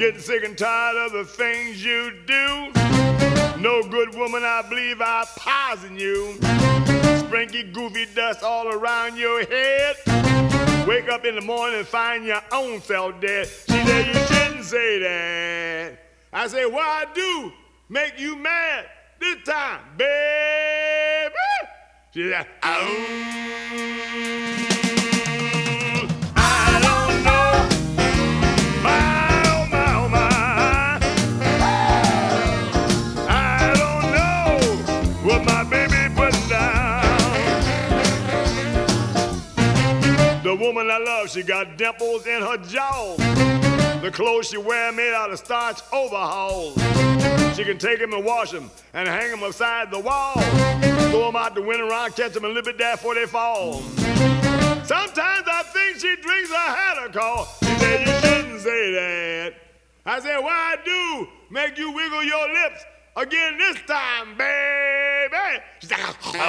Getting sick and tired of the things you do. No good woman, I believe I poison you. Sprinky, goofy dust all around your head. Wake up in the morning and find your own self dead. She said you shouldn't say that. I say, what I do make you mad this time, baby? She said, the woman I love, she got dimples in her jaw. The clothes she wear made out of starch overalls. She can take them and wash them and hang them upside the wall. Throw them out the window around, catch them and live it there before they fall. Sometimes I think she drinks a Hadacol. She said you shouldn't say that. I said, what I do make you wiggle your lips again this time, baby? She said,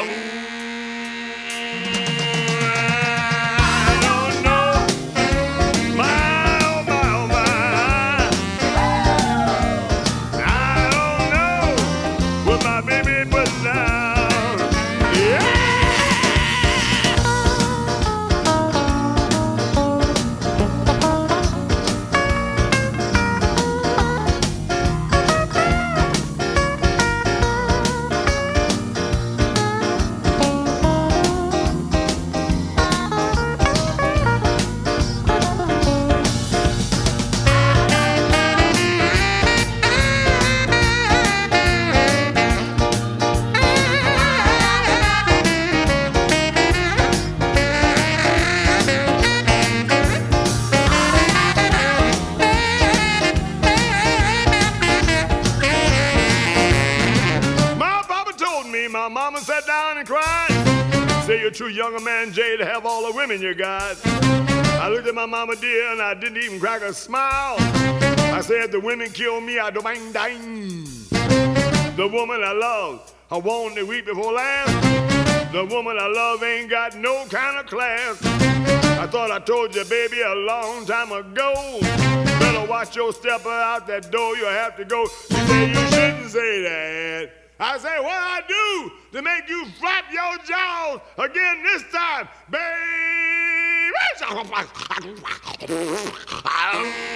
my mama sat down and cried. Say you're too young a man, Jay, to have all the women you got. I looked at my mama dear and I didn't even crack a smile. I said the women kill me, I don't mind dying. The woman I love, I want to weep before last. The woman I love ain't got no kind of class. I thought I told you, baby, a long time ago. Better watch your stepper out that door, you'll have to go. She said you shouldn't say that. I say, what I do to make you flap your jaws again this time, baby?